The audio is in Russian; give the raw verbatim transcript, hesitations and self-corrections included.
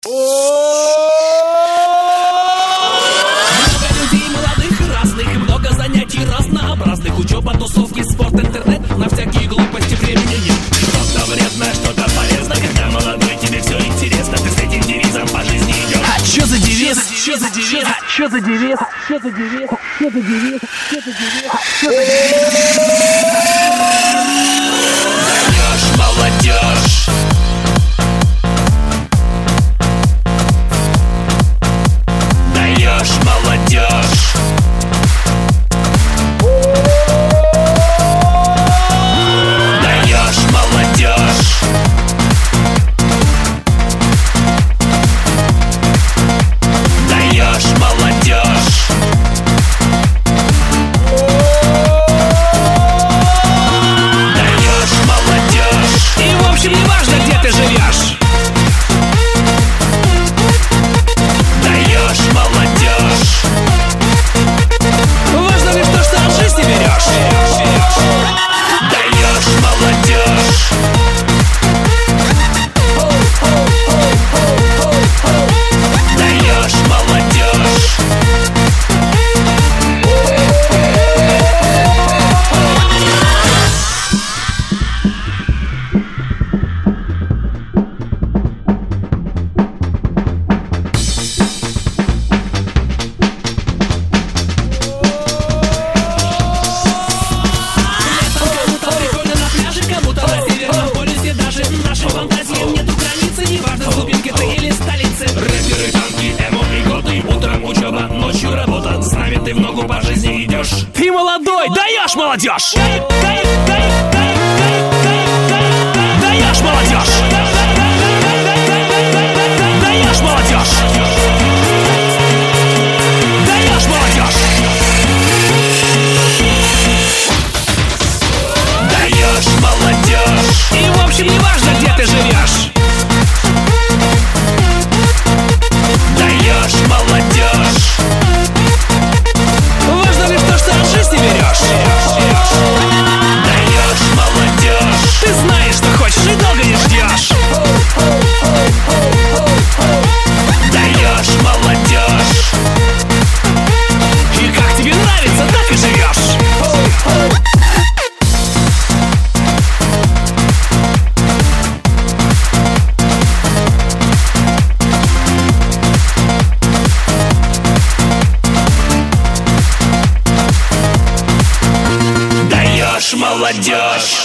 Много людей молодых и разных, и много занятий разнообразных. Учеба, тусовки, спорт, интернет, на всякие глупости времени нет. Что-то вредно, что-то полезно, когда молодой, тебе все интересно. Ты с этим девизом по жизни идешь. А чё за девиз? Чё за девиз? Чё за девиз? Чё за девиз? Чё за девиз? Чё за девиз? Чё за Даешь, молодежь. Даешь, молодежь. Даешь, молодежь. Даешь, молодежь. Даешь, молодежь. И в общем не важно, где ты живешь. Даешь, молодежь. Важно лишь то, что от жизни берешь. Даешь, молодежь. Даешь, молодежь. Кому-то прикольно на пляже, кому-то на Северном полюсе. Даже нашей фантазии нету границы. Неважно, с глубинки ты или столицы. Рэперы, танки, эмо и готы. Утром учеба, ночью работа. С нами ты в ногу по жизни идешь. Ты молодой, даешь, молодежь! Даешь, молодежь. Даешь, молодежь! Даешь, молодежь. Даешь, молодежь. И в общем не важно, где ты живешь. Даешь, молодежь. Важно лишь то, что от жизни берешь. Даешь, молодежь. Ты знаешь, что хочешь и долго не ждешь. Даешь, молодежь. И как тебе нравится, так и живешь. Даешь, молодежь.